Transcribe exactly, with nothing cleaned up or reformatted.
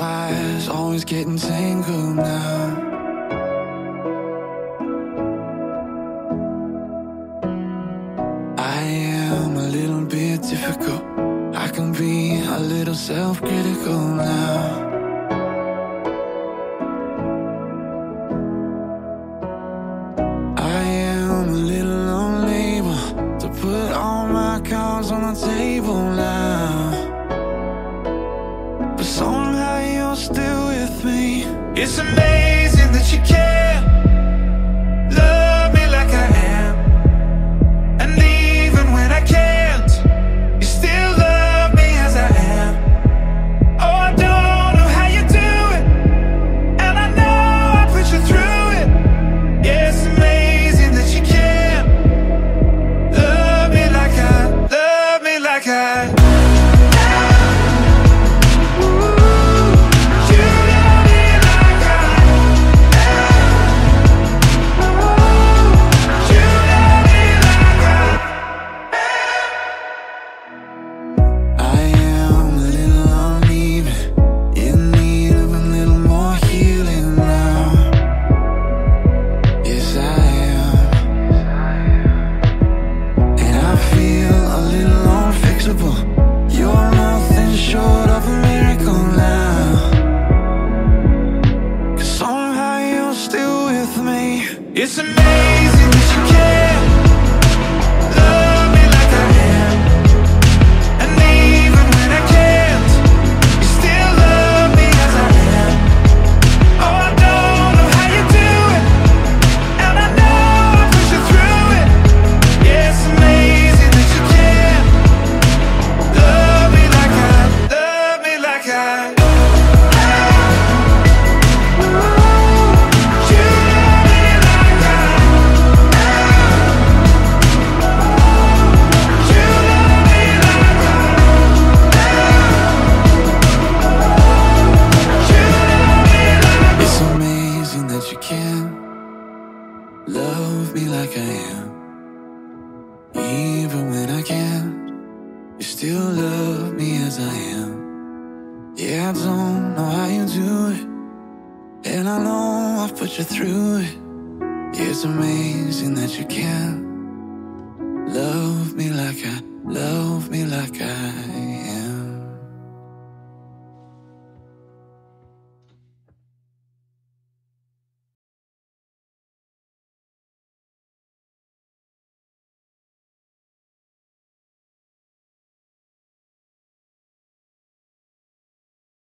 wires always getting tangled now. I am a little bit difficult. I can be a little self-critical now. I am a little unable to put all my cards on the table now. But somehow you're still with me. It's amazing that you care. Love me like I am. And even when I can't, you still love me as I am. Oh, I don't know how you do it, and I know I put you through it. Yeah, it's amazing that you care. Love me like I, love me like I. It's amazing that you care. Love me like I am. And even when I can't, you still love me as I am. Oh, I don't know how you do it, and I know I put you through it. Yeah, it's amazing that you care. Love me like I, love me like I. Love me like I am. Even when I can't, you still love me as I am. Yeah, I don't know how you do it, and I know I've put you through it. Yeah, it's amazing that you can love me like I, love me like I am.